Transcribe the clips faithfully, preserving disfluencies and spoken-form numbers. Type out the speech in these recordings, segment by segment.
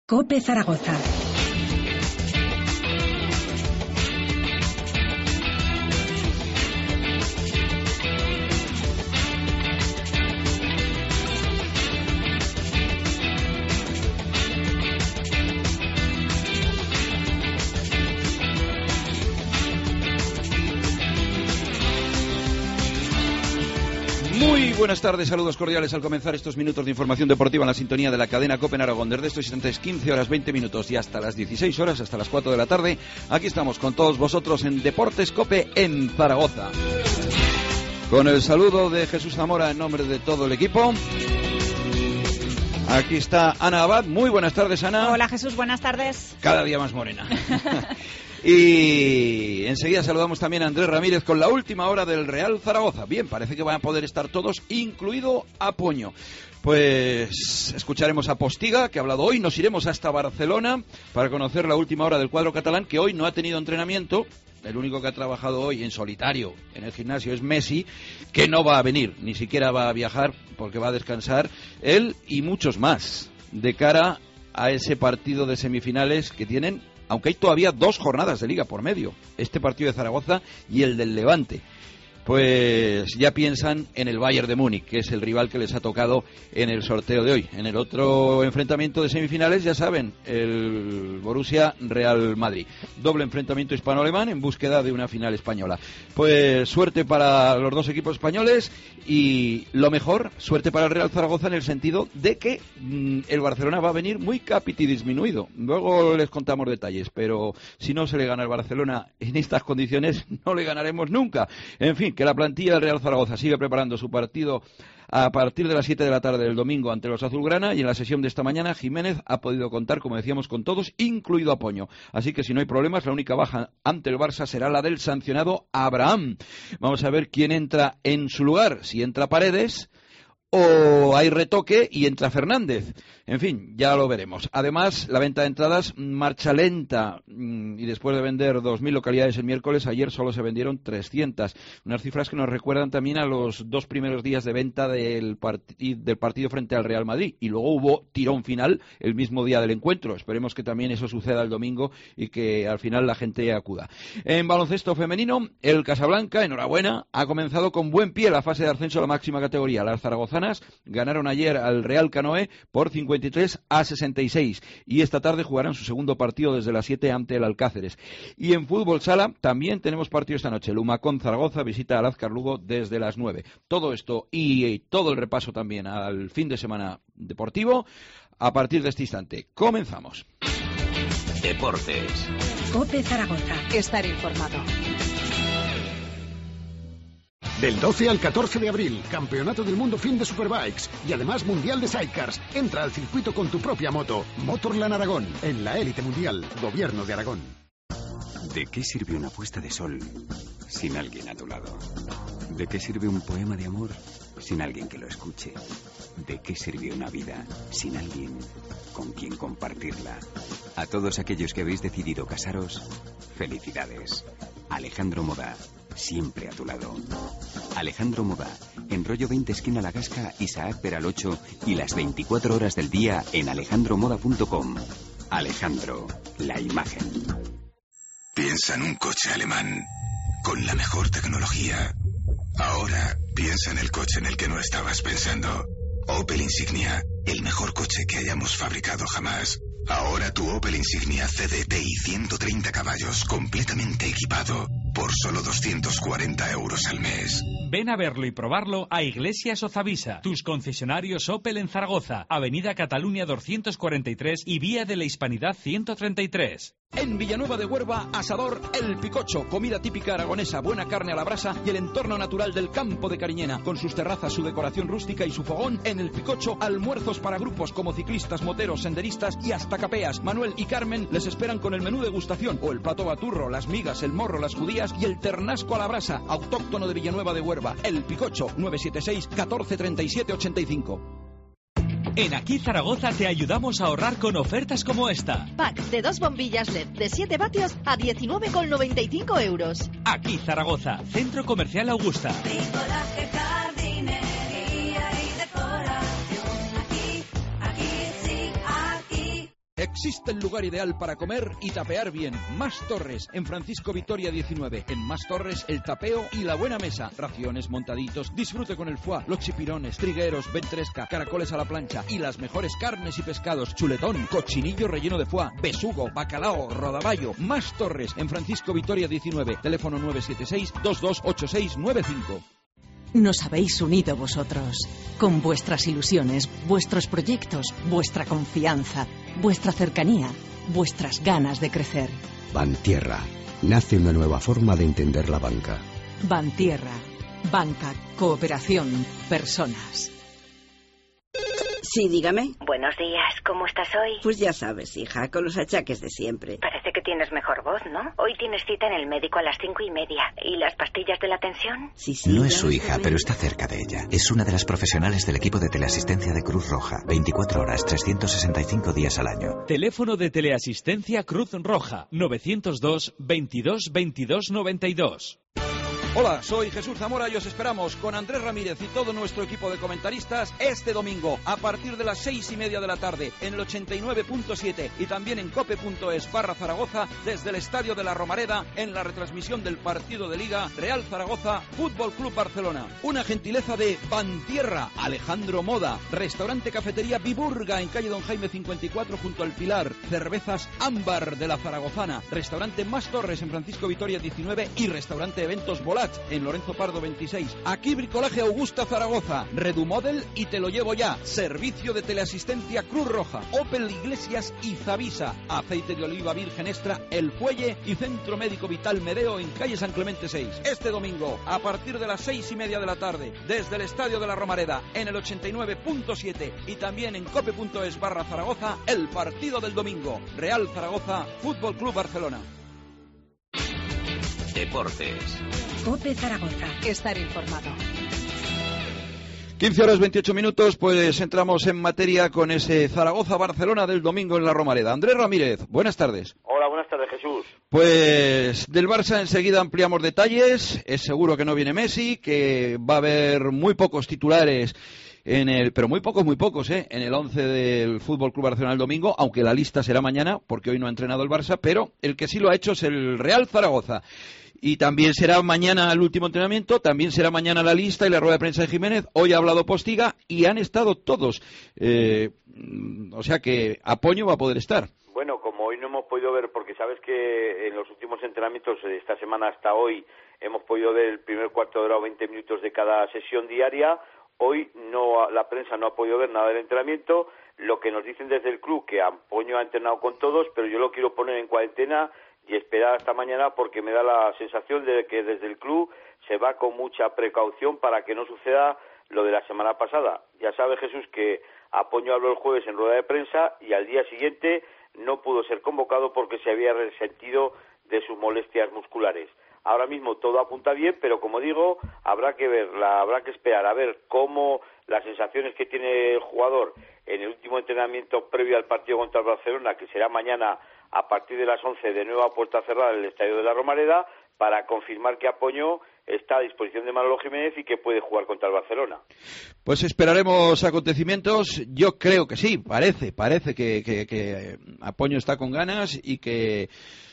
COPE Zaragoza. Muy buenas tardes, saludos cordiales al comenzar estos minutos de información deportiva en la sintonía de la cadena COPE en Aragón. Desde estos instantes, quince horas veinte minutos y hasta las dieciséis horas, hasta las cuatro de la tarde, aquí estamos con todos vosotros en Deportes COPE en Zaragoza. Con el saludo de Jesús Zamora en nombre de todo el equipo. Aquí está Ana Abad. Muy buenas tardes, Ana. Hola, Jesús, buenas tardes. Cada día más morena. Y enseguida saludamos también a Andrés Ramírez con la última hora del Real Zaragoza. Bien, parece que van a poder estar todos, incluido Apoño. Pues escucharemos a Postiga, que ha hablado hoy. Nos iremos hasta Barcelona para conocer la última hora del cuadro catalán, que hoy no ha tenido entrenamiento. El único que ha trabajado hoy en solitario en el gimnasio es Messi, que no va a venir, ni siquiera va a viajar porque va a descansar él y muchos más de cara a ese partido de semifinales que tienen, aunque hay todavía dos jornadas de Liga por medio, este partido de Zaragoza y el del Levante. Pues ya piensan en el Bayern de Múnich, que es el rival que les ha tocado en el sorteo de hoy. En el otro enfrentamiento de semifinales, ya saben, el Borussia Real Madrid. Doble enfrentamiento hispano-alemán en búsqueda de una final española. Pues suerte para los dos equipos españoles y lo mejor, suerte para el Real Zaragoza en el sentido de que mmm, el Barcelona va a venir muy capiti disminuido. Luego les contamos detalles, pero si no se le gana al Barcelona en estas condiciones, no le ganaremos nunca. En fin, que la plantilla del Real Zaragoza sigue preparando su partido a partir de las siete de la tarde del domingo ante los azulgrana, y en la sesión de esta mañana Jiménez ha podido contar, como decíamos, con todos, incluido Apoño. Así que si no hay problemas, la única baja ante el Barça será la del sancionado Abraham. Vamos a ver quién entra en su lugar, si entra Paredes o hay retoque y entra Fernández. En fin, ya lo veremos. Además, la venta de entradas marcha lenta y después de vender dos mil localidades el miércoles, ayer solo se vendieron trescientas. Unas cifras que nos recuerdan también a los dos primeros días de venta del, partid del partido frente al Real Madrid. Y luego hubo tirón final el mismo día del encuentro. Esperemos que también eso suceda el domingo y que al final la gente acuda. En baloncesto femenino, el Casablanca, enhorabuena, ha comenzado con buen pie la fase de ascenso a la máxima categoría. Las zaragozanas ganaron ayer al Real Canoe por cincuenta y tres a sesenta y seis y esta tarde jugarán su segundo partido desde las siete ante el Alcáceres. Y en fútbol sala también tenemos partido esta noche. El Humacón Zaragoza visita al Azcar Lugo desde las nueve. Todo esto y todo el repaso también al fin de semana deportivo a partir de este instante. Comenzamos. Deportes. COPE Zaragoza. Estar informado. Del doce al catorce de abril, Campeonato del Mundo Fin de Superbikes y además Mundial de Sidecars. Entra al circuito con tu propia moto. Motorland Aragón, en la élite mundial. Gobierno de Aragón. ¿De qué sirve una puesta de sol sin alguien a tu lado? ¿De qué sirve un poema de amor sin alguien que lo escuche? ¿De qué sirve una vida sin alguien con quien compartirla? A todos aquellos que habéis decidido casaros, felicidades. Alejandro Moda, siempre a tu lado. Alejandro Moda, en Rollo veinte esquina La Gasca, Isaac Peral ocho y las veinticuatro horas del día en alejandro moda punto com. Alejandro, la imagen. Piensa en un coche alemán con la mejor tecnología. Ahora piensa en el coche en el que no estabas pensando. Opel Insignia, el mejor coche que hayamos fabricado jamás. Ahora tu Opel Insignia C D T I ciento treinta caballos completamente equipado por solo doscientos cuarenta euros al mes. Ven a verlo y probarlo a Iglesias Ozavisa, tus concesionarios Opel en Zaragoza, Avenida Cataluña doscientos cuarenta y tres y Vía de la Hispanidad ciento treinta y tres. En Villanueva de Huerva, asador El Picocho, comida típica aragonesa, buena carne a la brasa y el entorno natural del campo de Cariñena, con sus terrazas, su decoración rústica y su fogón. En El Picocho, almuerzos para grupos como ciclistas, moteros, senderistas y hasta capeas. Manuel y Carmen les esperan con el menú degustación o el plato baturro, las migas, el morro, las judías y el ternasco a la brasa, autóctono de Villanueva de Huerva. El Picocho, nueve siete seis, catorce treinta y siete ochenta y cinco. En Aquí Zaragoza te ayudamos a ahorrar con ofertas como esta. Pack de dos bombillas L E D de siete vatios a diecinueve con noventa y cinco euros. Aquí Zaragoza, Centro Comercial Augusta. Bricolaje, jardinería y decoración. Aquí, aquí sí, aquí. Existe el lugar ideal para comer y tapear bien. Más Torres, en Francisco Vitoria diecinueve. En Más Torres, el tapeo y la buena mesa. Raciones, montaditos, disfrute con el foie, los chipirones, trigueros, ventresca, caracoles a la plancha y las mejores carnes y pescados. Chuletón, cochinillo relleno de foie, besugo, bacalao, rodaballo. Más Torres, en Francisco Vitoria diecinueve. Teléfono nueve siete seis, dos dos ocho seis nueve cinco. Nos habéis unido vosotros, con vuestras ilusiones, vuestros proyectos, vuestra confianza, vuestra cercanía, vuestras ganas de crecer. Bantierra. Nace una nueva forma de entender la banca. Bantierra. Banca, cooperación, personas. Sí, dígame. Buenos días, ¿cómo estás hoy? Pues ya sabes, hija, con los achaques de siempre. Parece que tienes mejor voz, ¿no? Hoy tienes cita en el médico a las cinco y media. ¿Y las pastillas de la tensión? Sí, sí. No es su hija, pero está cerca de ella. Es una de las profesionales del equipo de teleasistencia de Cruz Roja. veinticuatro horas, trescientos sesenta y cinco días al año. Teléfono de teleasistencia Cruz Roja. novecientos dos, veintidós, veintidós, noventa y dos. Hola, soy Jesús Zamora y os esperamos con Andrés Ramírez y todo nuestro equipo de comentaristas este domingo a partir de las seis y media de la tarde en el ochenta y nueve punto siete y también en cope.es barra Zaragoza desde el Estadio de la Romareda en la retransmisión del partido de Liga Real Zaragoza Fútbol Club Barcelona. Una gentileza de Bantierra, Alejandro Moda, Restaurante Cafetería Viburga en calle Don Jaime cincuenta y cuatro junto al Pilar, Cervezas Ámbar de la Zaragozana, Restaurante Más Torres en Francisco Vitoria diecinueve y Restaurante Eventos Volar en Lorenzo Pardo veintiséis. Aquí Bricolaje Augusta Zaragoza, Redumodel y Te lo llevo ya. Servicio de teleasistencia Cruz Roja, Opel Iglesias y Zavisa. Aceite de oliva virgen extra El Fuelle y Centro Médico Vital Medeo en calle San Clemente seis. Este domingo, a partir de las seis y media de la tarde, desde el Estadio de la Romareda en el ochenta y nueve punto siete y también en cope.es barra Zaragoza, el partido del domingo. Real Zaragoza, Fútbol Club Barcelona. Deportes. COPE Zaragoza. Estar informado. quince horas veintiocho minutos, pues entramos en materia con ese Zaragoza-Barcelona del domingo en la Romareda. Andrés Ramírez, buenas tardes. Hola, buenas tardes, Jesús. Pues del Barça enseguida ampliamos detalles. Es seguro que no viene Messi, que va a haber muy pocos titulares en el, pero muy pocos, muy pocos, ¿eh? En el once del Fútbol Club Barcelona el domingo, aunque la lista será mañana, porque hoy no ha entrenado el Barça, pero el que sí lo ha hecho es el Real Zaragoza. Y también será mañana el último entrenamiento, también será mañana la lista y la rueda de prensa de Jiménez. Hoy ha hablado Postiga y han estado todos. Eh, o sea que Apoño va a poder estar. Bueno, como hoy no hemos podido ver, porque sabes que en los últimos entrenamientos de esta semana hasta hoy hemos podido ver el primer cuarto de hora o veinte minutos de cada sesión diaria. Hoy no, la prensa no ha podido ver nada del entrenamiento. Lo que nos dicen desde el club, que Apoño ha entrenado con todos, pero yo lo quiero poner en cuarentena y esperar hasta mañana porque me da la sensación de que desde el club se va con mucha precaución para que no suceda lo de la semana pasada. Ya sabe Jesús que Apoño habló el jueves en rueda de prensa y al día siguiente no pudo ser convocado porque se había resentido de sus molestias musculares. Ahora mismo todo apunta bien, pero como digo, habrá que ver, la, habrá que esperar a ver cómo las sensaciones que tiene el jugador en el último entrenamiento previo al partido contra el Barcelona, que será mañana a partir de las once de nuevo a puerta cerrada en el Estadio de la Romareda, para confirmar que Apoño está a disposición de Manolo Jiménez y que puede jugar contra el Barcelona. Pues esperaremos acontecimientos. Yo creo que sí, parece, parece que, que, que Apoño está con ganas y que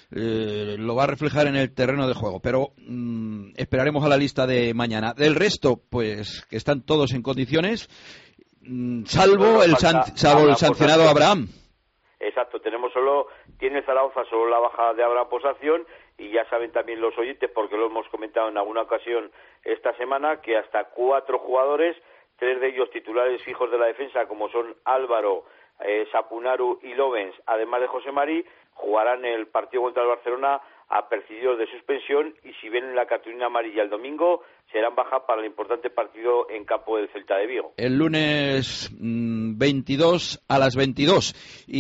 eh, lo va a reflejar en el terreno de juego. Pero mmm, esperaremos a la lista de mañana. Del resto, pues que están todos en condiciones, mmm, salvo, bueno, el, san, salvo el sancionado Abraham. Exacto, tenemos solo, tiene Zaragoza solo la baja de Abraham por sanción y ya saben también los oyentes, porque lo hemos comentado en alguna ocasión esta semana, que hasta cuatro jugadores, tres de ellos titulares fijos de la defensa, como son Álvaro, eh, Sapunaru y Lovens, además de José Mari, jugarán el partido contra el Barcelona apercibidos de suspensión y si ven la cartulina amarilla el domingo serán baja para el importante partido en campo del Celta de Vigo. El lunes mmm, veintidós a las veintidós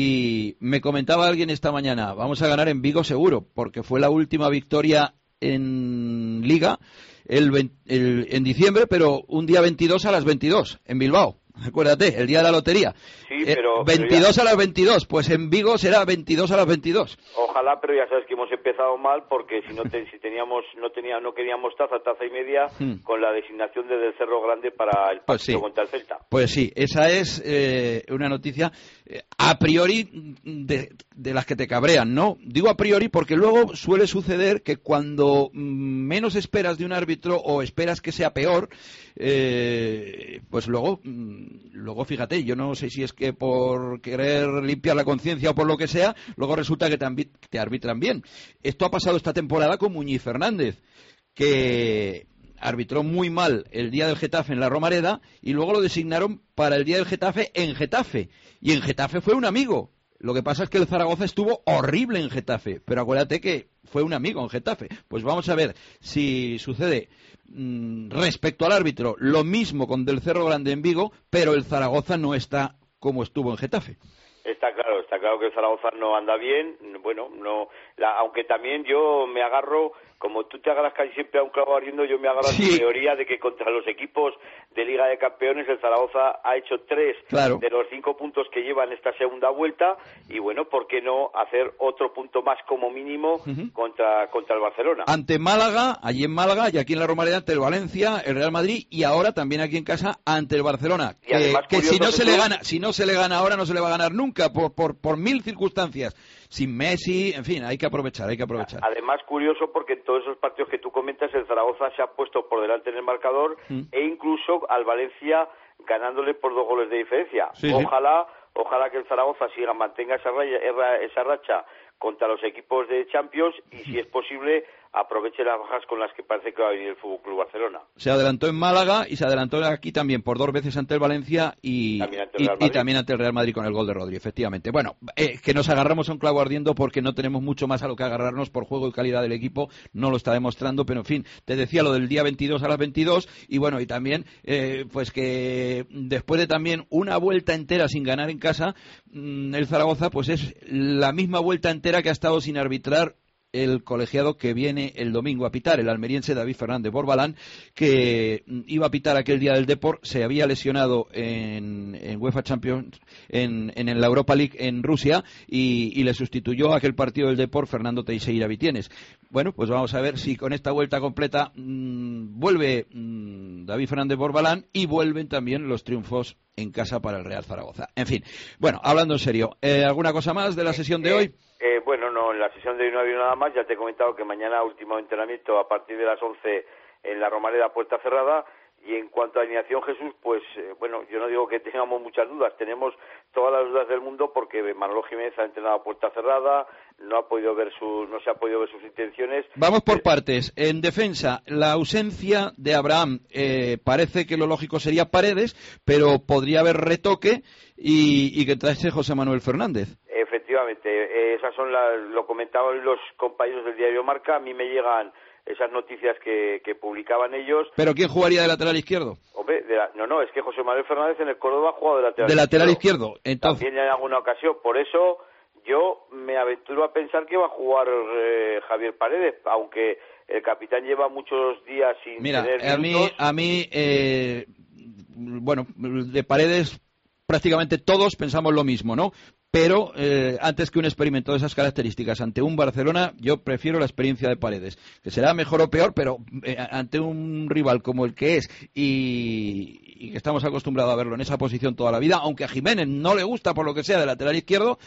y me comentaba alguien esta mañana, vamos a ganar en Vigo seguro, porque fue la última victoria en Liga el, el, en diciembre, pero un día veintidós a las veintidós en Bilbao. Acuérdate, el día de la lotería. Sí, pero, eh, veintidós pero ya... a las veintidós, pues en Vigo será veintidós a las veintidós. ojalá, pero ya sabes que hemos empezado mal porque si no te, si teníamos no tenía no queríamos taza, taza y media hmm. con la designación de Del Cerro Grande para el partido pues sí. contra el Celta. Pues sí, esa es eh, una noticia eh, a priori de, de las que te cabrean, ¿no? Digo a priori porque luego suele suceder que cuando mm, menos esperas de un árbitro o esperas que sea peor, eh, pues luego, mm, luego fíjate, yo no sé si es que por querer limpiar la conciencia o por lo que sea, luego resulta que te, te arbitran bien. Esto ha pasado esta temporada con Muñiz Fernández, que arbitró muy mal el día del Getafe en la Romareda y luego lo designaron para el día del Getafe en Getafe. Y en Getafe fue un amigo. Lo que pasa es que el Zaragoza estuvo horrible en Getafe, pero acuérdate que fue un amigo en Getafe. Pues vamos a ver si sucede mmm, respecto al árbitro lo mismo con Del Cerro Grande en Vigo, pero el Zaragoza no está como estuvo en Getafe. Está claro, está claro que el Zaragoza no anda bien, bueno, no, la, aunque también yo me agarro, como tú te agarras casi siempre a un clavo ardiendo, yo me agarro sí. a la teoría de que contra los equipos de Liga de Campeones el Zaragoza ha hecho tres claro. de los cinco puntos que lleva en esta segunda vuelta y bueno, ¿por qué no hacer otro punto más como mínimo uh-huh. contra, contra el Barcelona? Ante Málaga, allí en Málaga y aquí en la Romareda ante el Valencia, el Real Madrid y ahora también aquí en casa ante el Barcelona. Y además, que, que si no se tú... le gana, si no se le gana ahora no se le va a ganar nunca por, por, por mil circunstancias. Sin Messi, en fin, hay que aprovechar, hay que aprovechar. Además, curioso porque en todos esos partidos que tú comentas, el Zaragoza se ha puesto por delante en el marcador mm. e incluso al Valencia ganándole por dos goles de diferencia. Sí, ojalá, sí. ojalá que el Zaragoza siga, mantenga esa, raya, esa racha contra los equipos de Champions y, si es posible, aproveche las bajas con las que parece que va a venir el Fútbol Club Barcelona. Se adelantó en Málaga y se adelantó aquí también por dos veces ante el Valencia y también ante el Real Madrid, y, y también ante el Real Madrid con el gol de Rodri, efectivamente. Bueno, eh, que nos agarramos a un clavo ardiendo porque no tenemos mucho más a lo que agarrarnos por juego y calidad del equipo, no lo está demostrando, pero en fin, te decía lo del día veintidós a las veintidós y bueno, y también eh, pues que después de también una vuelta entera sin ganar en casa, mmm, el Zaragoza pues es la misma vuelta entera que ha estado sin arbitrar el colegiado que viene el domingo a pitar, el almeriense David Fernández Borbalán, que iba a pitar aquel día del Depor, se había lesionado en, en UEFA Champions, en, en la Europa League en Rusia, y, y le sustituyó a aquel partido del Depor Fernando Teixeira Vitienes. Bueno, pues vamos a ver si con esta vuelta completa mmm, vuelve mmm, David Fernández Borbalán y vuelven también los triunfos en casa para el Real Zaragoza. En fin, bueno, hablando en serio, ¿eh, ¿alguna cosa más de la sesión de hoy? Eh, bueno, no, en la sesión de hoy no ha habido nada más. Ya te he comentado que mañana último entrenamiento a partir de las once en la Romareda, puerta cerrada. Y en cuanto a alineación, Jesús, pues eh, bueno, yo no digo que tengamos muchas dudas, tenemos todas las dudas del mundo porque Manolo Jiménez ha entrenado a puerta cerrada, no ha podido ver su, no se ha podido ver sus intenciones. Vamos por partes. En defensa, la ausencia de Abraham, eh, parece que lo lógico sería Paredes, pero podría haber retoque y, y que traese José Manuel Fernández. Efectivamente, eh, esas son las, lo comentaban los compañeros del diario Marca, a mí me llegan esas noticias que, que publicaban ellos. ¿Pero quién jugaría de lateral izquierdo? Hombre, de la, no, no, es que José Manuel Fernández en el Córdoba ha jugado de lateral de izquierdo. lateral izquierdo, entonces. También en alguna ocasión, por eso yo me aventuro a pensar que va a jugar eh, Javier Paredes, aunque el capitán lleva muchos días sin Mira, tener a minutos. mí, a mí eh, bueno, de Paredes prácticamente todos pensamos lo mismo, ¿no? Pero eh, antes que un experimento de esas características ante un Barcelona, yo prefiero la experiencia de Paredes, que será mejor o peor, pero eh, ante un rival como el que es y, y que estamos acostumbrados a verlo en esa posición toda la vida, aunque a Jiménez no le gusta por lo que sea de lateral izquierdo,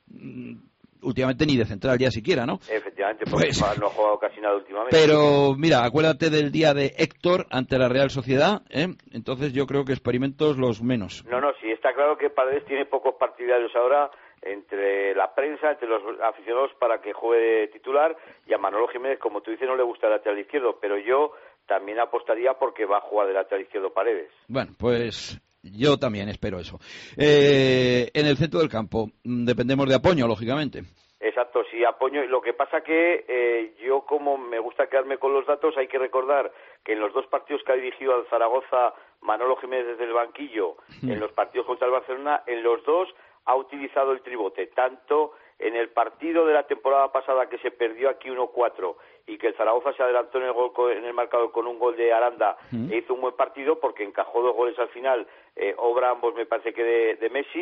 últimamente ni de central ya siquiera, ¿no? Efectivamente, porque pues, no ha jugado casi nada últimamente. Pero mira, acuérdate del día de Héctor ante la Real Sociedad, ¿eh? Entonces yo creo que experimentos los menos. No, no, sí, está claro que Paredes tiene pocos partidarios ahora entre la prensa, entre los aficionados para que juegue titular, y a Manolo Jiménez, como tú dices, no le gusta el lateral izquierdo, pero yo también apostaría porque va a jugar de lateral izquierdo Paredes. Bueno, pues yo también espero eso. Eh, en el centro del campo dependemos de Apoño, lógicamente. Exacto, sí, Apoño. Lo que pasa que eh, yo, como me gusta quedarme con los datos, hay que recordar que en los dos partidos que ha dirigido al Zaragoza Manolo Jiménez desde el banquillo, mm. en los partidos contra el Barcelona, en los dos ha utilizado el tribote, tanto en el partido de la temporada pasada que se perdió aquí uno cuatro y que el Zaragoza se adelantó en el gol en el marcador con un gol de Aranda mm. e hizo un buen partido porque encajó dos goles al final, eh, obra ambos me parece que de, de Messi,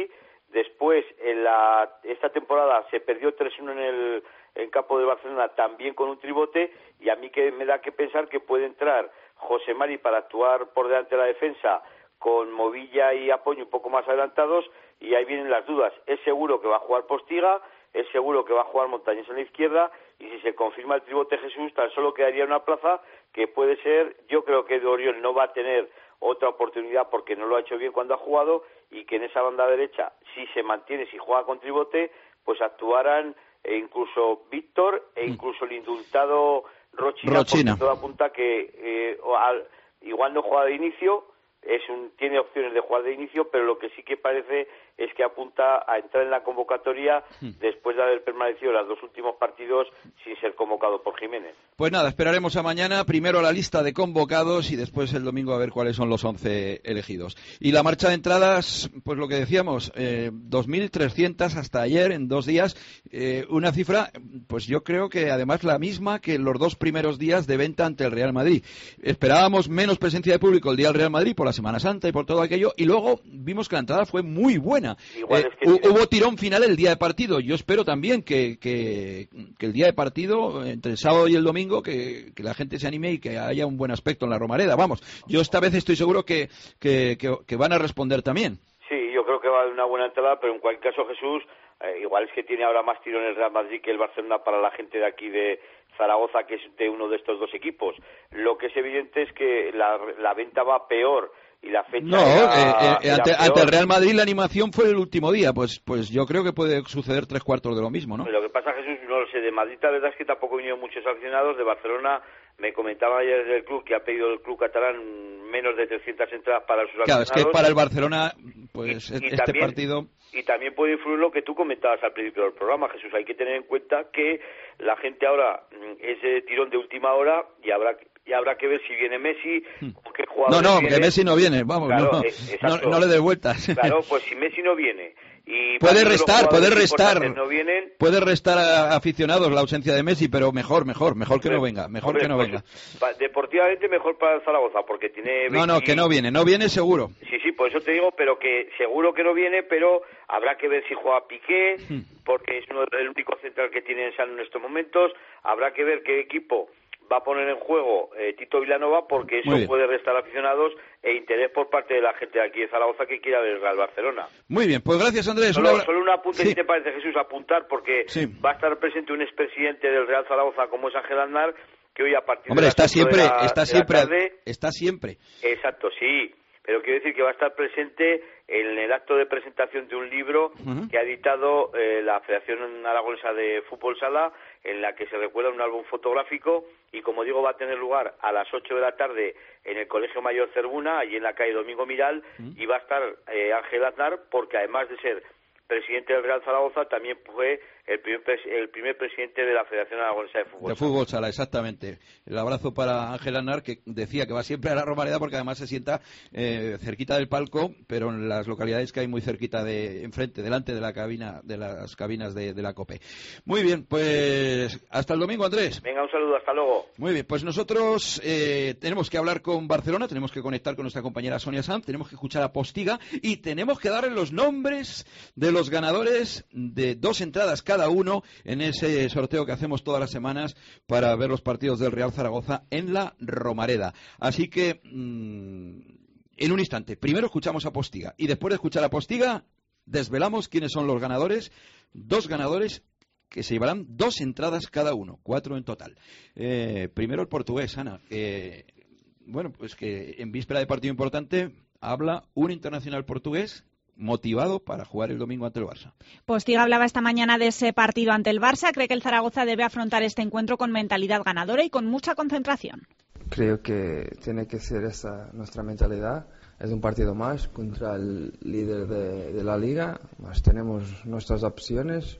Después, en la, esta temporada se perdió tres uno en el en campo de Barcelona, también con un tribote, y a mí que me da que pensar que puede entrar José Mari para actuar por delante de la defensa, con Movilla y Apoño un poco más adelantados, y ahí vienen las dudas. Es seguro que va a jugar Postiga, es seguro que va a jugar Montañés en la izquierda, y si se confirma el tribote Jesús, tan solo quedaría una plaza que puede ser, yo creo que de Oriol no va a tener otra oportunidad porque no lo ha hecho bien cuando ha jugado, y que en esa banda derecha, si se mantiene, si juega con tribote, pues actuarán e incluso Víctor e incluso el indultado Rochina, Rochina. porque todo apunta que eh, al, igual no juega de inicio, es un tiene opciones de jugar de inicio, pero lo que sí que parece es que apunta a entrar en la convocatoria después de haber permanecido los dos últimos partidos sin ser convocado por Jiménez. Pues nada, esperaremos a mañana, primero la lista de convocados y después el domingo a ver cuáles son los once elegidos. Y la marcha de entradas, pues lo que decíamos, eh, dos mil trescientas hasta ayer, en dos días, eh, una cifra, pues yo creo que además la misma que los dos primeros días de venta ante el Real Madrid. Esperábamos menos presencia de público el día del Real Madrid por la Semana Santa y por todo aquello, y luego vimos que la entrada fue muy buena. Igual Eh, es que hu- tiene- hubo tirón final el día de partido. Yo espero también que, que, que el día de partido, entre el sábado y el domingo, que, que la gente se anime y que haya un buen aspecto en la Romareda. Vamos, yo esta vez estoy seguro que, que, que, que van a responder también. Sí, yo creo que va a haber una buena entrada, pero en cualquier caso, Jesús, eh, igual es que tiene ahora más tirón el Real Madrid que el Barcelona para la gente de aquí de Zaragoza, que es de uno de estos dos equipos. Lo que es evidente es que la, la venta va peor y la fecha No, era- eh, eh, era ante, peor. ante el Real Madrid la animación fue el último día. Pues, pues yo creo que puede suceder tres cuartos de lo mismo, ¿no? Lo que pasa, Jesús, no lo sé, de Madrid la verdad es que tampoco han venido muchos aficionados. De Barcelona me comentaba ayer del club que ha pedido el club catalán menos de trescientas entradas para sus Claro, es aficionados. que para el Barcelona, pues Y- y este también- partido... Y también puede influir lo que tú comentabas al principio del programa, Jesús. Hay que tener en cuenta que la gente ahora mm, es de tirón de última hora y habrá y habrá que ver si viene Messi o qué No, jugadores no, vienen. que Messi no viene, vamos, Claro, no, eh, no, exacto. no le des vueltas. Claro, pues si Messi no viene y Puede varios de los restar, puede jugadores restar. importantes no vienen, Puede restar a aficionados la ausencia de Messi, pero mejor, mejor, mejor que no venga, mejor hombre, que no pues, venga. pa- deportivamente mejor para el Zaragoza porque tiene No, no, veinte que no viene, no viene seguro. Sí, sí, por eso te digo, pero que seguro que no viene, pero habrá que ver si juega Piqué, porque es uno, el único central que tiene en San en estos momentos. Habrá que ver qué equipo va a poner en juego eh, Tito Vilanova, porque Muy eso bien. puede restar aficionados e interés por parte de la gente de aquí de Zaragoza que quiera ver al Barcelona. Muy bien, pues gracias Andrés. Solo, un abra- solo un apunte, Sí. si te parece, Jesús, apuntar, porque Sí. va a estar presente un expresidente del Real Zaragoza como es Ángel Aznar, que hoy a partir Hombre, de las está ocho siempre, de la, está de la siempre, tarde, está siempre. exacto, sí, pero quiero decir que va a estar presente en el acto de presentación de un libro Ujú. que ha editado eh, la Federación Aragonesa de Fútbol Sala, en la que se recuerda un álbum fotográfico, y como digo va a tener lugar a las ocho de la tarde en el Colegio Mayor Cervuna, allí en la calle Domingo Miral, y va a estar eh, Ángel Aznar, porque además de ser presidente del Real Zaragoza, también fue el primer, pres- el primer presidente de la Federación Aragonesa de Fútbol. De fútbol sala, exactamente. El abrazo para Ángel Aznar, que decía que va siempre a la Romareda porque además se sienta eh, cerquita del palco, pero en las localidades que hay muy cerquita de enfrente, delante de la cabina, de las cabinas de, de la COPE. Muy bien, pues hasta el domingo, Andrés. Venga, un saludo, hasta luego. Muy bien, pues nosotros eh, tenemos que hablar con Barcelona, tenemos que conectar con nuestra compañera Sonia Sanz, tenemos que escuchar a Postiga y tenemos que darle los nombres de los ganadores de dos entradas cada uno en ese sorteo que hacemos todas las semanas para ver los partidos del Real Zaragoza en la Romareda. Así que, mmm, en un instante, primero escuchamos a Postiga y después de escuchar a Postiga desvelamos quiénes son los ganadores, dos ganadores que se llevarán dos entradas cada uno, cuatro en total. Eh, primero el portugués, Ana, que, bueno, pues que en víspera de partido importante habla un internacional portugués motivado para jugar el domingo ante el Barça. Postiga hablaba esta mañana de ese partido ante el Barça. Cree que el Zaragoza debe afrontar este encuentro con mentalidad ganadora y con mucha concentración. Creo que tiene que ser esa nuestra mentalidad. Es un partido más contra el líder de, de la liga. Más tenemos nuestras opciones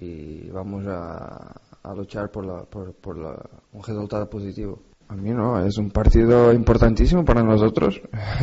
y vamos a, a luchar por, la, por, por la, un resultado positivo. A mí no, es un partido importantísimo para nosotros.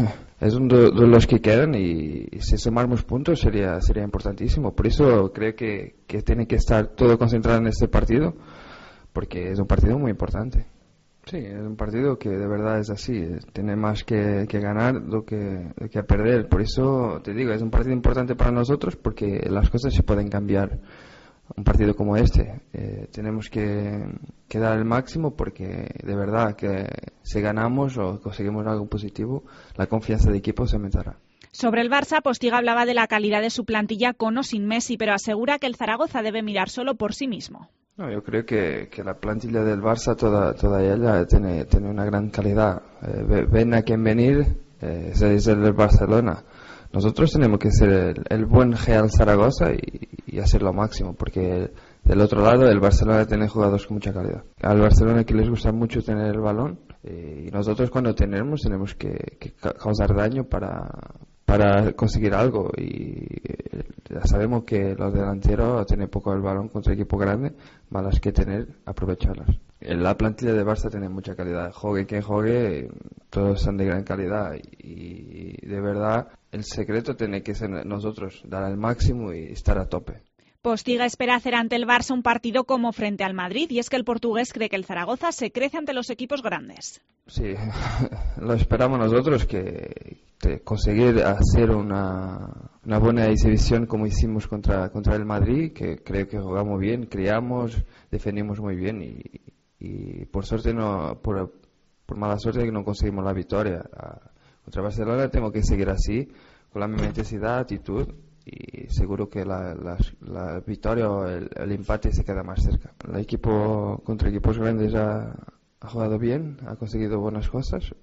Es uno de, de los que quedan y, y si sumamos puntos sería sería importantísimo. Por eso creo que, que tiene que estar todo concentrado en este partido porque es un partido muy importante. Sí, es un partido que de verdad es así, tiene más que, que ganar do que, que perder. Por eso te digo, es un partido importante para nosotros porque las cosas se pueden cambiar. Un partido como este, eh, tenemos que, que dar el máximo porque de verdad que si ganamos o conseguimos algo positivo, la confianza de equipo se aumentará. Sobre el Barça, Postiga hablaba de la calidad de su plantilla con o sin Messi, pero asegura que el Zaragoza debe mirar solo por sí mismo. No, yo creo que, que la plantilla del Barça, toda, toda ella, tiene, tiene una gran calidad. Eh, ven a quien venir, eh, ese es el Barcelona. Nosotros tenemos que ser el, el buen Real Zaragoza y, y hacer lo máximo, porque del otro lado el Barcelona tiene jugadores con mucha calidad. Al Barcelona que les gusta mucho tener el balón, eh, y nosotros cuando tenemos tenemos que, que causar daño para, para conseguir algo. Y eh, ya sabemos que los delanteros tienen poco el balón contra equipo grande, malas que tener, aprovecharlas. La plantilla de Barça tiene mucha calidad. Juegue quien juegue, todos son de gran calidad. Y de verdad, el secreto tiene que ser nosotros, dar al máximo y estar a tope. Postiga espera hacer ante el Barça un partido como frente al Madrid, y es que el portugués cree que el Zaragoza se crece ante los equipos grandes. Sí, lo esperamos nosotros, que, que conseguir hacer una, una buena exhibición como hicimos contra, contra el Madrid, que creo que jugamos bien, creamos, defendimos muy bien y, y por suerte no, por, por mala suerte que no conseguimos la victoria. Contra Barcelona tengo que seguir así, con la misma intensidad, actitud, y seguro que la, la, la victoria o el, el empate se queda más cerca. El equipo contra equipos grandes ha, ha jugado bien, ha conseguido buenas cosas,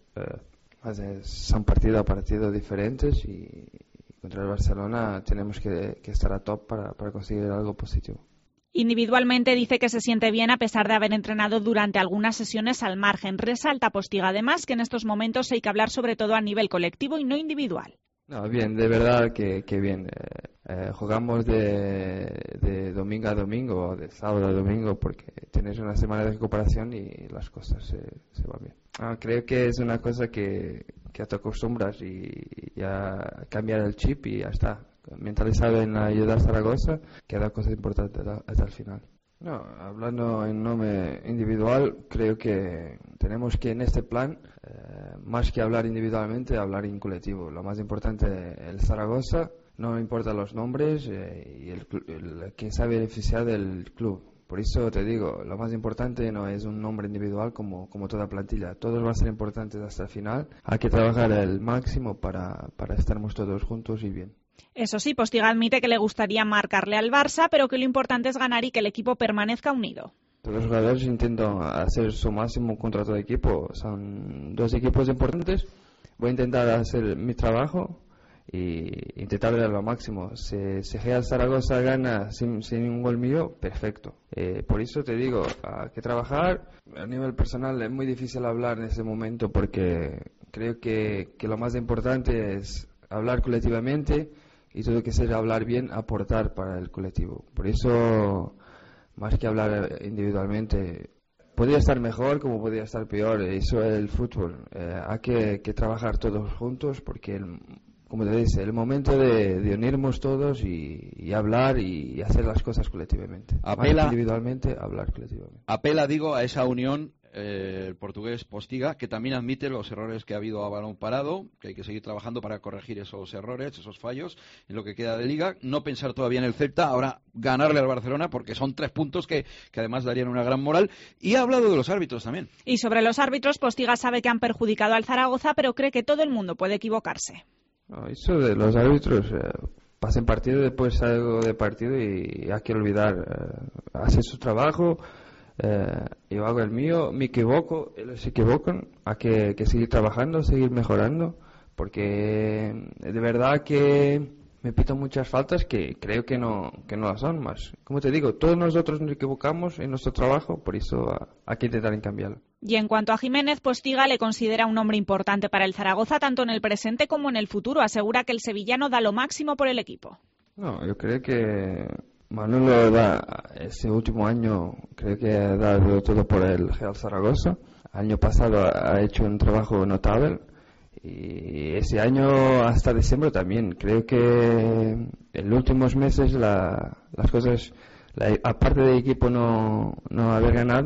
eh, son partido a partido diferentes y, y contra el Barcelona tenemos que, que estar a top para, para conseguir algo positivo. Individualmente dice que se siente bien a pesar de haber entrenado durante algunas sesiones al margen. Resalta Postiga además que en estos momentos hay que hablar sobre todo a nivel colectivo y no individual. No, bien, de verdad que, que bien. Eh, eh, jugamos de, de domingo a domingo o de sábado a domingo porque tienes una semana de recuperación y las cosas se, se van bien. Ah, creo que es una cosa que, que te acostumbras y ya cambiar el chip y ya está. Mentalizado en ayudar a Zaragoza, queda cosa importante hasta, hasta el final. No, hablando en nombre individual, creo que tenemos que en este plan, eh, más que hablar individualmente, hablar en colectivo. Lo más importante es el Zaragoza, no importa los nombres eh, y el, el, quien sabe beneficiar del club. Por eso te digo, lo más importante no es un nombre individual como, como toda plantilla. Todos van a ser importantes hasta el final. Hay que trabajar el máximo para, para estarmos todos juntos y bien. Eso sí, Postiga admite que le gustaría marcarle al Barça, pero que lo importante es ganar y que el equipo permanezca unido. Todos los jugadores intentan hacer su máximo contra todo equipo. Son dos equipos importantes. Voy a intentar hacer mi trabajo y intentar dar lo máximo. Si, si Real Zaragoza gana sin, sin un gol mío, perfecto. Eh, por eso te digo, hay que trabajar. A nivel personal es muy difícil hablar en ese momento porque creo que, que lo más importante es hablar colectivamente. Y todo que sea hablar bien, aportar para el colectivo. Por eso, más que hablar individualmente, podría estar mejor como podría estar peor. Eso es el fútbol. Eh, hay que, que trabajar todos juntos porque, el, como te dice, el momento de, de unirnos todos y, y hablar y hacer las cosas colectivamente. Apela, más que individualmente, hablar colectivamente. Apela, digo, a esa unión. Eh, el portugués Postiga, que también admite los errores que ha habido a balón parado, que hay que seguir trabajando para corregir esos errores, esos fallos en lo que queda de liga, no pensar todavía en el Celta, ahora ganarle al Barcelona porque son tres puntos que, que además darían una gran moral. Y ha hablado de los árbitros también. Y sobre los árbitros, Postiga sabe que han perjudicado al Zaragoza, pero cree que todo el mundo puede equivocarse. No, eso de los árbitros, eh, pasen partido, después salgo de partido y hay que olvidar, eh, hacer su trabajo. Eh, yo hago el mío, me equivoco, ellos se equivocan, hay que, que seguir trabajando, seguir mejorando, porque de verdad que me pito muchas faltas que creo que no que no las son más. Como te digo, todos nosotros nos equivocamos en nuestro trabajo, por eso hay que intentar cambiarlo. Y en cuanto a Jiménez, Postiga le considera un hombre importante para el Zaragoza, tanto en el presente como en el futuro. Asegura que el sevillano da lo máximo por el equipo. No, yo creo que Manolo da, este último año creo que ha dado todo por el Real Zaragoza. El año pasado ha hecho un trabajo notable y ese año hasta diciembre también. Creo que en los últimos meses la, las cosas, la, aparte del equipo no, no haber ganado,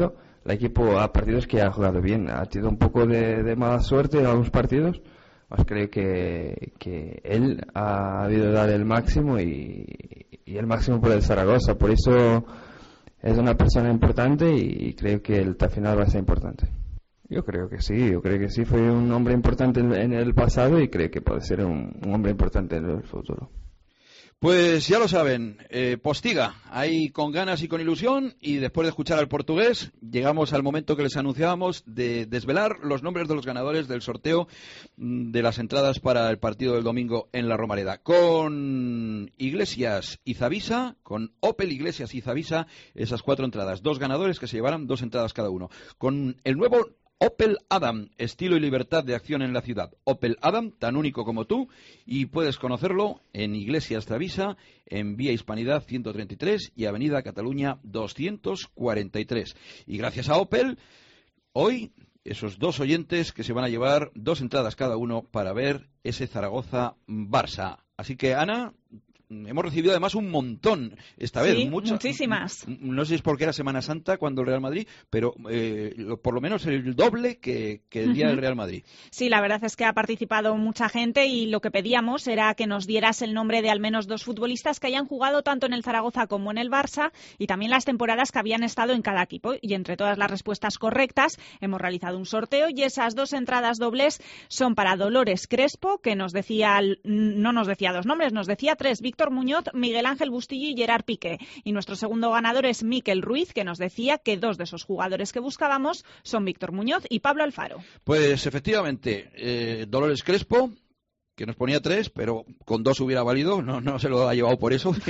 el equipo a partidos que ha jugado bien. Ha tenido un poco de, de mala suerte en algunos partidos. Pues creo que, que él ha habido dar el máximo y, y el máximo por el Zaragoza. Por eso es una persona importante y creo que el final va a ser importante. Yo creo que sí, yo creo que sí. Fue un hombre importante en, en el pasado y creo que puede ser un, un hombre importante en el futuro. Pues ya lo saben, eh, Postiga, ahí con ganas y con ilusión, y después de escuchar al portugués, llegamos al momento que les anunciábamos de desvelar los nombres de los ganadores del sorteo de las entradas para el partido del domingo en la Romareda. Con Iglesias y Zavisa, con Opel Iglesias y Zavisa, esas cuatro entradas, dos ganadores que se llevarán dos entradas cada uno. Con el nuevo Opel Adam, estilo y libertad de acción en la ciudad. Opel Adam, tan único como tú, y puedes conocerlo en Iglesias Zavisa, en Vía Hispanidad ciento treinta y tres y Avenida Cataluña doscientos cuarenta y tres. Y gracias a Opel, hoy esos dos oyentes que se van a llevar dos entradas cada uno para ver ese Zaragoza-Barça. Así que, Ana, hemos recibido además un montón esta vez. Sí, muchas, muchísimas. No sé si es porque era Semana Santa cuando el Real Madrid, pero eh, por lo menos el doble que, que el día uh-huh. del Real Madrid. Sí, la verdad es que ha participado mucha gente y lo que pedíamos era que nos dieras el nombre de al menos dos futbolistas que hayan jugado tanto en el Zaragoza como en el Barça y también las temporadas que habían estado en cada equipo. Y entre todas las respuestas correctas hemos realizado un sorteo y esas dos entradas dobles son para Dolores Crespo, que nos decía, no nos decía dos nombres, nos decía tres: Víctor Muñoz, Miguel Ángel Bustillo y Gerard Piqué. Y nuestro segundo ganador es Miquel Ruiz, que nos decía que dos de esos jugadores que buscábamos son Víctor Muñoz y Pablo Alfaro. Pues efectivamente, eh, Dolores Crespo, que nos ponía tres, pero con dos hubiera valido, no, no se lo ha llevado por eso.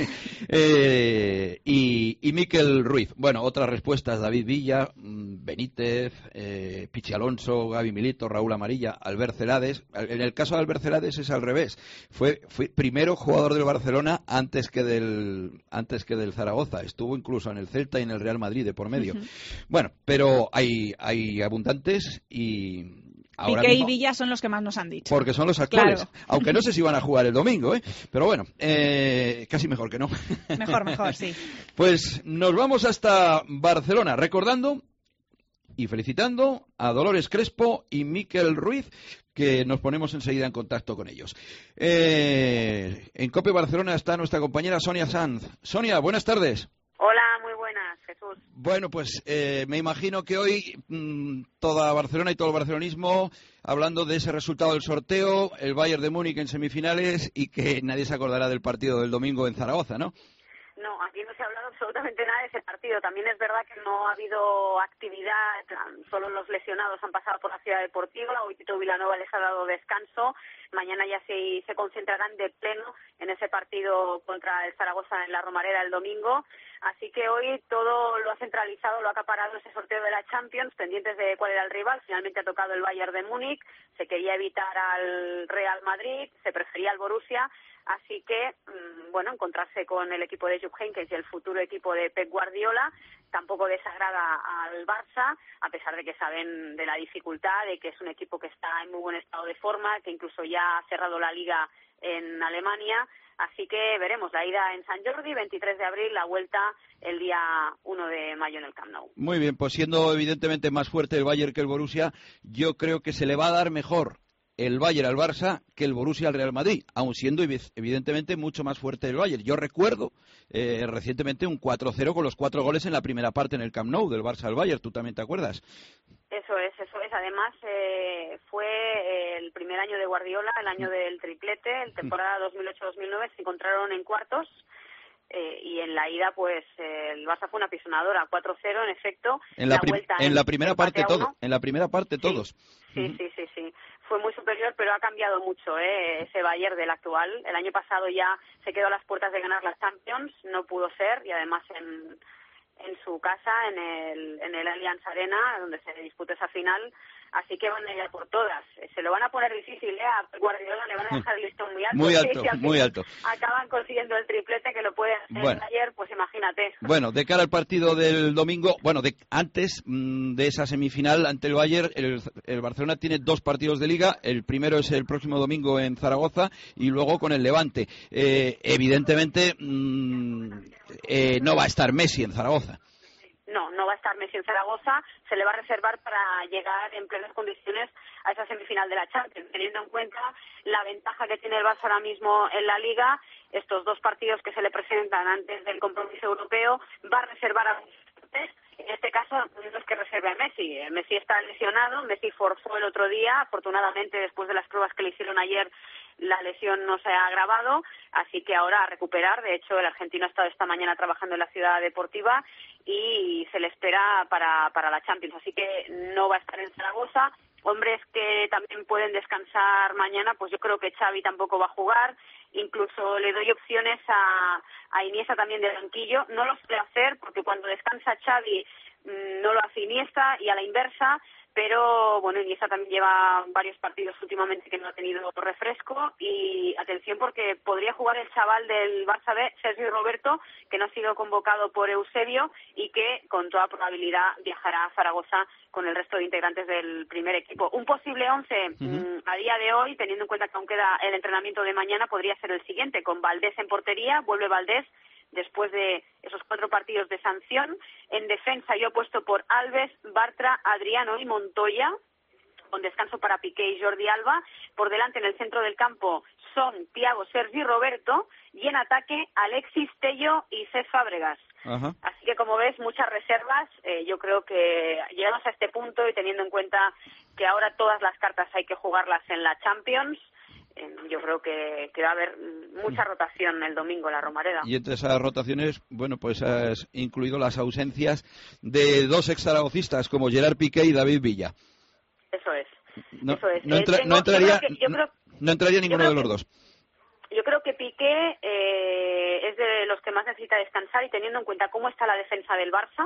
eh, y, y Miquel Ruiz. Bueno, otras respuestas: David Villa, Benítez, eh, Pichi Alonso, Gaby Milito, Raúl Amarilla, Albert Celades. En el caso de Albert Celades es al revés. Fue, fue primero jugador del Barcelona antes que del antes que del Zaragoza. Estuvo incluso en el Celta y en el Real Madrid de por medio. Uh-huh. Bueno, pero hay, hay abundantes y... Ahora Piqué mismo, y Villa son los que más nos han dicho. Porque son los actuales. Claro. Aunque no sé si van a jugar el domingo, ¿eh? Pero bueno, eh, casi mejor que no. Mejor, mejor, sí. Pues nos vamos hasta Barcelona, recordando y felicitando a Dolores Crespo y Miquel Ruiz, que nos ponemos enseguida en contacto con ellos. Eh, en COPE Barcelona está nuestra compañera Sonia Sanz. Sonia, buenas tardes. Hola, muy buenas, Jesús. Bueno, pues eh, me imagino que hoy mmm, toda Barcelona y todo el barcelonismo hablando de ese resultado del sorteo, el Bayern de Múnich en semifinales, y que nadie se acordará del partido del domingo en Zaragoza, ¿no? No, aquí no se ha hablado absolutamente nada de ese partido. También es verdad que no ha habido actividad, solo los lesionados han pasado por la ciudad deportiva. Hoy Tito Vilanova les ha dado descanso. Mañana ya se, se concentrarán de pleno en ese partido contra el Zaragoza en la Romareda el domingo. Así que hoy todo lo ha centralizado, lo ha acaparado ese sorteo de la Champions, pendientes de cuál era el rival. Finalmente ha tocado el Bayern de Múnich, se quería evitar al Real Madrid, se prefería al Borussia. Así que, bueno, encontrarse con el equipo de Jupp Heynckes y el futuro equipo de Pep Guardiola tampoco desagrada al Barça, a pesar de que saben de la dificultad, de que es un equipo que está en muy buen estado de forma, que incluso ya ha cerrado la Liga en Alemania. Así que veremos la ida en San Jordi, veintitrés de abril, la vuelta el día uno de mayo en el Camp Nou. Muy bien, pues siendo evidentemente más fuerte el Bayern que el Borussia, yo creo que se le va a dar mejor el Bayern al Barça que el Borussia al Real Madrid, aun siendo evidentemente mucho más fuerte el Bayern. Yo recuerdo eh, recientemente un cuatro cero con los cuatro goles en la primera parte en el Camp Nou del Barça al Bayern. ¿Tú también te acuerdas? Eso es, eso es. Además, eh, fue el primer año de Guardiola, el año del triplete, el temporada dos mil ocho dos mil nueve, se encontraron en cuartos. Eh, y en la ida, pues, eh, el Barça fue una pisonadora, cuatro cero, en efecto. En la, la prim vuelta en en la primera parte todo, en la primera parte sí, todos. Sí, uh-huh. sí, sí, sí. Fue muy superior, pero ha cambiado mucho, ¿eh? Ese Bayern del actual. El año pasado ya se quedó a las puertas de ganar la Champions, no pudo ser, y además en, en su casa, en el, en el Allianz Arena, donde se disputó esa final. Así que van a ir por todas. Se lo van a poner difícil, ¿eh? A Guardiola le van a dejar el listón muy alto. Muy alto, si muy alto. Acaban consiguiendo el triplete, que lo pueden hacer bueno. ayer, pues imagínate. Bueno, de cara al partido del domingo, bueno, de, antes mmm, de esa semifinal ante el Bayern, el, el Barcelona tiene dos partidos de Liga. El primero es el próximo domingo en Zaragoza y luego con el Levante. Eh, evidentemente, mmm, eh, no va a estar Messi en Zaragoza. No, no va a estar estar Messi en Zaragoza, se le va a reservar para llegar en plenas condiciones a esa semifinal de la Champions, teniendo en cuenta la ventaja que tiene el Barça ahora mismo en la Liga. Estos dos partidos que se le presentan antes del compromiso europeo, va a reservar a en este caso no es que reserve a Messi. Messi está lesionado, Messi forzó el otro día, afortunadamente después de las pruebas que le hicieron ayer la lesión no se ha agravado, así que ahora a recuperar. De hecho, el argentino ha estado esta mañana trabajando en la ciudad deportiva y se le espera para, para la Champions, así que no va a estar en Zaragoza. Hombres que también pueden descansar mañana, pues yo creo que Xavi tampoco va a jugar. Incluso le doy opciones a, a Iniesta también de banquillo. No lo suele hacer porque cuando descansa Xavi mmm, no lo hace Iniesta, y a la inversa. Pero, bueno, Iniesta también lleva varios partidos últimamente que no ha tenido refresco. Y atención, porque podría jugar el chaval del Barça B, Sergi Roberto, que no ha sido convocado por Eusebio y que con toda probabilidad viajará a Zaragoza con el resto de integrantes del primer equipo. Un posible once uh-huh. mmm, a día de hoy, teniendo en cuenta que aún queda el entrenamiento de mañana, podría ser el siguiente, con Valdés en portería. Vuelve Valdés después de esos cuatro partidos de sanción. En defensa yo he puesto por Alves, Bartra, Adriano y Montoya, con descanso para Piqué y Jordi Alba. Por delante en el centro del campo Son, Thiago, Sergi Roberto, y en ataque Alexis, Tello y Cesc Fábregas. Ajá. Así que, como ves, muchas reservas. Eh, yo creo que llegamos a este punto, y teniendo en cuenta que ahora todas las cartas hay que jugarlas en la Champions, yo creo que, que va a haber mucha rotación el domingo en la Romareda. Y entre esas rotaciones, bueno, pues has incluido las ausencias de dos ex-zaragocistas como Gerard Piqué y David Villa. Eso es. No, eso es. no, entra, eh, tengo, no entraría, yo creo que, yo creo, no entraría ninguno de los que, dos. Yo creo que Piqué eh, es de los que más necesita descansar, y teniendo en cuenta cómo está la defensa del Barça,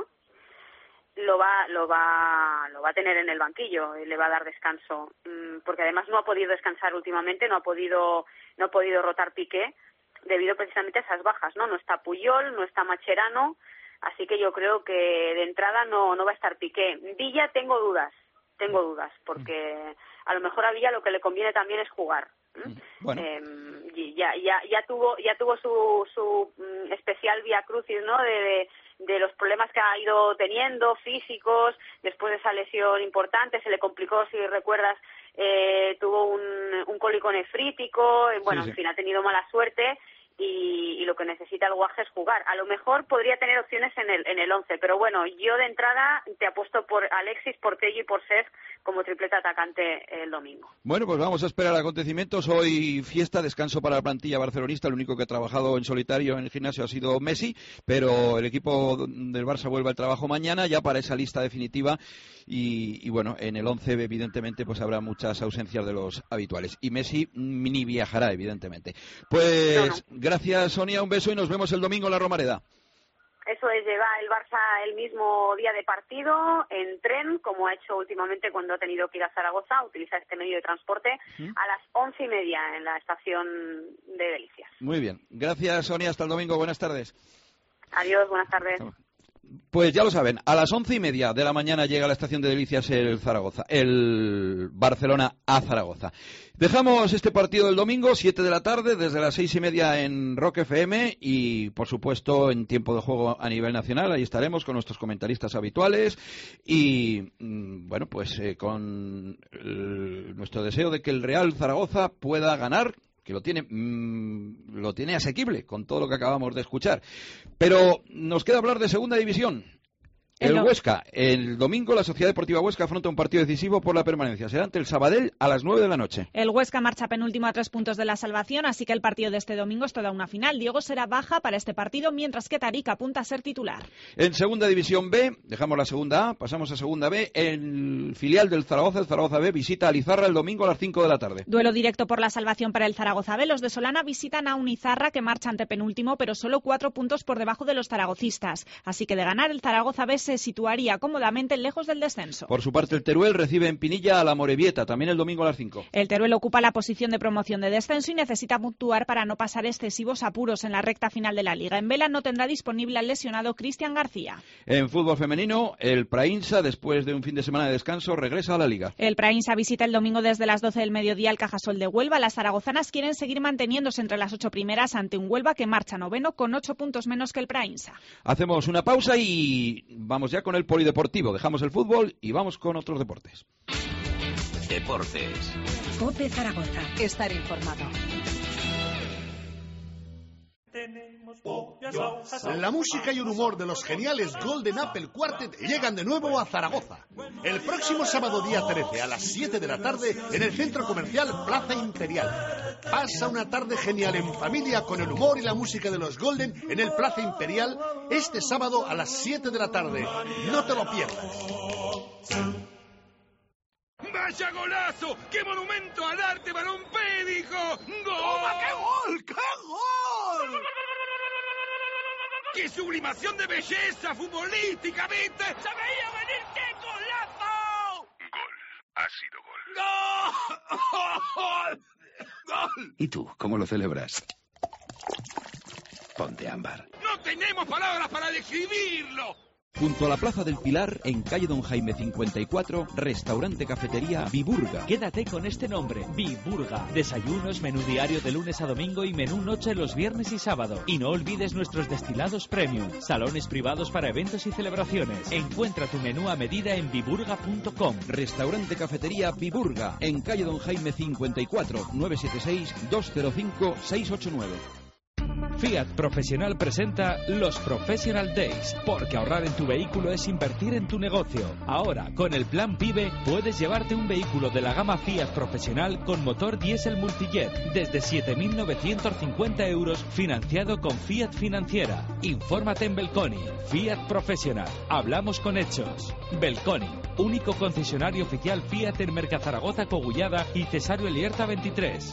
lo va lo va lo va a tener en el banquillo y le va a dar descanso, porque además no ha podido descansar últimamente, no ha podido no ha podido rotar Piqué debido precisamente a esas bajas, no no está Puyol, no está Mascherano, así que yo creo que de entrada no no va a estar Piqué. Villa tengo dudas tengo dudas porque a lo mejor a Villa lo que le conviene también es jugar. Bueno. Eh, y ya ya ya tuvo ya tuvo su su mm, especial vía crucis, ¿no? De, de de los problemas que ha ido teniendo físicos después de esa lesión importante. Se le complicó, si recuerdas, eh, tuvo un, un cólico nefrítico, eh, bueno, sí, sí. En fin, ha tenido mala suerte. Y, y lo que necesita el Guaje es jugar. A lo mejor podría tener opciones en el en el once, pero bueno, yo de entrada te apuesto por Alexis, por Tello y por Cesc como triplete atacante el domingo. Bueno, pues vamos a esperar acontecimientos. Hoy fiesta, descanso para la plantilla barcelonista. El único que ha trabajado en solitario en el gimnasio ha sido Messi, pero el equipo del Barça vuelve al trabajo mañana ya para esa lista definitiva. Y, y bueno, en el once evidentemente pues habrá muchas ausencias de los habituales. Y Messi ni viajará, evidentemente. Pues... No, no. Gracias, Sonia, un beso y nos vemos el domingo en la Romareda. Eso es, llega el Barça el mismo día de partido, en tren, como ha hecho últimamente cuando ha tenido que ir a Zaragoza, utiliza este medio de transporte, ¿Mm? a las once y media en la estación de Delicias. Muy bien, gracias, Sonia, hasta el domingo, buenas tardes. Adiós, buenas tardes. Pues ya lo saben, a las once y media de la mañana llega a la estación de Delicias el Zaragoza, el Barcelona a Zaragoza. Dejamos este partido del domingo, siete de la tarde, desde las seis y media en Rock F M y, por supuesto, en tiempo de juego a nivel nacional. Ahí estaremos con nuestros comentaristas habituales y, bueno, pues eh, con el, nuestro deseo de que el Real Zaragoza pueda ganar, que lo tiene mmm, lo tiene asequible con todo lo que acabamos de escuchar. Pero nos queda hablar de segunda división. El el Huesca, el domingo la Sociedad Deportiva Huesca afronta un partido decisivo por la permanencia. Será ante el Sabadell a las nueve de la noche. El Huesca marcha penúltimo a tres puntos de la salvación, así que el partido de este domingo es toda una final. Diego será baja para este partido, mientras que Tarik apunta a ser titular. En segunda división B, dejamos la segunda A, pasamos a segunda B. El filial del Zaragoza, el Zaragoza B, visita a Lizarra el domingo a las cinco de la tarde. Duelo directo por la salvación para el Zaragoza B. Los de Solana visitan a un Izarra que marcha ante penúltimo, pero solo cuatro puntos por debajo de los zaragocistas. Así que de ganar, el Zaragoza B se situaría cómodamente lejos del descenso. Por su parte, el Teruel recibe en Pinilla a la Morevieta, también el domingo a las cinco. El Teruel ocupa la posición de promoción de descenso y necesita puntuar para no pasar excesivos apuros en la recta final de la Liga. En Vela no tendrá disponible al lesionado Cristian García. En fútbol femenino, el Prainsa, después de un fin de semana de descanso, regresa a la Liga. El Prainsa visita el domingo desde las doce del mediodía el Cajasol de Huelva. Las zaragozanas quieren seguir manteniéndose entre las ocho primeras ante un Huelva que marcha noveno con ocho puntos menos que el Prainsa. Hacemos una pausa y vamos Vamos ya con el polideportivo. Dejamos el fútbol y vamos con otros deportes. Deportes. COPE Zaragoza. Estar informado. La música y el humor de los geniales Golden Apple Quartet llegan de nuevo a Zaragoza. El próximo sábado día trece a las siete de la tarde en el centro comercial Plaza Imperial. Pasa una tarde genial en familia con el humor y la música de los Golden en el Plaza Imperial este sábado a las siete de la tarde. No te lo pierdas. ¡Vaya golazo! ¡Qué monumento al arte balompédico! ¡Gol! ¡Toma, qué gol! ¡Qué gol! ¡Qué sublimación de belleza futbolística, viste! ¡Se veía venir! ¡Qué golazo! Gol. Ha sido gol. ¡Gol! ¡Gol! ¿Y tú, cómo lo celebras? Ponte ámbar. ¡No tenemos palabras para describirlo! Junto a la Plaza del Pilar, en calle Don Jaime cincuenta y cuatro, restaurante cafetería Viburga. Quédate con este nombre, Viburga. Desayunos, menú diario de lunes a domingo y menú noche los viernes y sábado. Y no olvides nuestros destilados premium, salones privados para eventos y celebraciones. Encuentra tu menú a medida en viburga punto com. Restaurante cafetería Viburga, en calle Don Jaime cincuenta y cuatro, nueve siete seis, dos cero cinco, seis ocho nueve. Fiat Profesional presenta los Professional Days, porque ahorrar en tu vehículo es invertir en tu negocio. Ahora, con el plan PIBE, puedes llevarte un vehículo de la gama Fiat Profesional con motor diésel multijet desde siete mil novecientos cincuenta euros, financiado con Fiat Financiera. Infórmate en Belconi. Fiat Profesional. Hablamos con hechos. Belconi, único concesionario oficial Fiat en Mercazaragoza, Cogullada y Cesario Elierta veintitrés.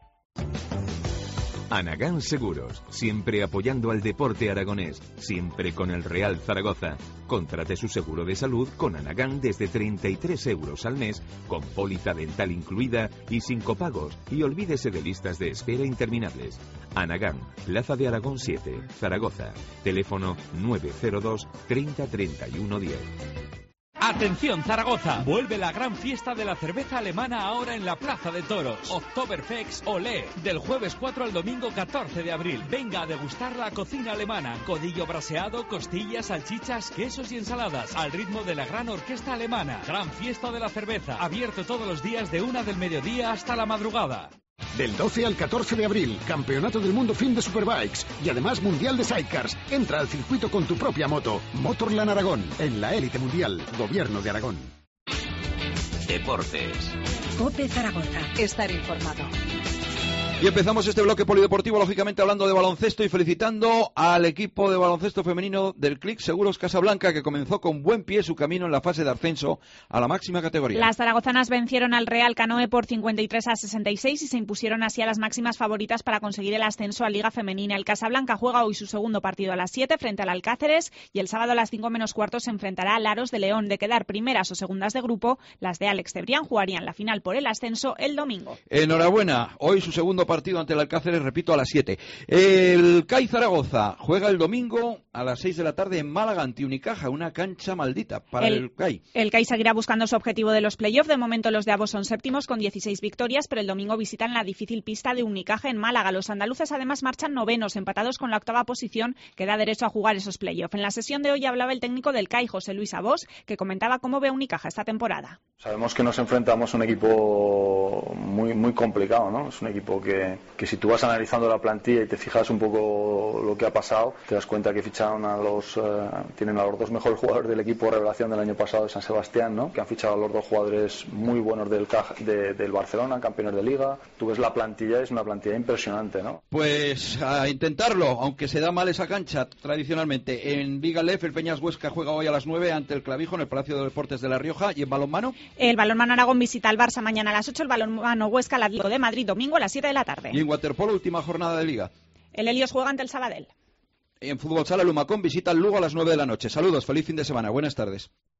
Anagán Seguros, siempre apoyando al deporte aragonés, siempre con el Real Zaragoza. Contrate su seguro de salud con Anagán desde treinta y tres euros al mes, con póliza dental incluida y sin copagos, y olvídese de listas de espera interminables. Anagán, Plaza de Aragón siete, Zaragoza. Teléfono nueve cero dos, treinta, treinta y uno, diez. Atención Zaragoza, vuelve la gran fiesta de la cerveza alemana ahora en la Plaza de Toros. Oktoberfest Olé, del jueves cuatro al domingo catorce de abril. Venga a degustar la cocina alemana, codillo braseado, costillas, salchichas, quesos y ensaladas, al ritmo de la gran orquesta alemana. Gran fiesta de la cerveza, abierto todos los días de una del mediodía hasta la madrugada. Del doce al catorce de abril, Campeonato del Mundo Fin de Superbikes y además Mundial de Sidecars. Entra al circuito con tu propia moto. Motorland Aragón, en la élite mundial. Gobierno de Aragón. Deportes. COPE Zaragoza. Estar informado. Y empezamos este bloque polideportivo, lógicamente hablando de baloncesto y felicitando al equipo de baloncesto femenino del Clic Seguros Casablanca, que comenzó con buen pie su camino en la fase de ascenso a la máxima categoría. Las zaragozanas vencieron al Real Canoe por cincuenta y tres a sesenta y seis y se impusieron así a las máximas favoritas para conseguir el ascenso a Liga Femenina. El Casablanca juega hoy su segundo partido a las siete frente al Alcáceres y el sábado a las cinco menos cuarto se enfrentará al Aros de León. De quedar primeras o segundas de grupo, las de Alex Cebrián jugarían la final por el ascenso el domingo. Enhorabuena, hoy su segundo partido ante el Alcáceres, repito, a las siete. El C A I Zaragoza juega el domingo a las seis de la tarde en Málaga ante Unicaja, una cancha maldita para el, el C A I. El C A I seguirá buscando su objetivo de los playoffs. De momento los de Avos son séptimos con dieciséis victorias, pero el domingo visitan la difícil pista de Unicaja en Málaga. Los andaluces además marchan novenos, empatados con la octava posición que da derecho a jugar esos playoffs. En la sesión de hoy hablaba el técnico del C A I, José Luis Avos, que comentaba cómo ve a Unicaja esta temporada. Sabemos que nos enfrentamos a un equipo muy muy complicado, ¿no? Es un equipo que, que si tú vas analizando la plantilla y te fijas un poco lo que ha pasado, te das cuenta que ficharon a los, eh, tienen a los dos mejores jugadores del equipo revelación del año pasado de San Sebastián, ¿no? Que han fichado a los dos jugadores muy buenos del, de, del Barcelona, campeones de Liga. Tú ves la plantilla, es una plantilla impresionante, ¿no? Pues a intentarlo, aunque se da mal esa cancha tradicionalmente. En Liga L F el Peñas Huesca juega hoy a las nueve ante el Clavijo en el Palacio de Deportes de La Rioja. ¿Y en balonmano? El balonmano Aragón visita al Barça mañana a las ocho, el balonmano Huesca al Atlético de Madrid domingo a las siete de la tarde. Y en waterpolo, última jornada de Liga. El Helios juega ante el Sabadell. Y en fútbol sala, el Lumacón visita el Lugo a las nueve de la noche. Saludos, feliz fin de semana, buenas tardes.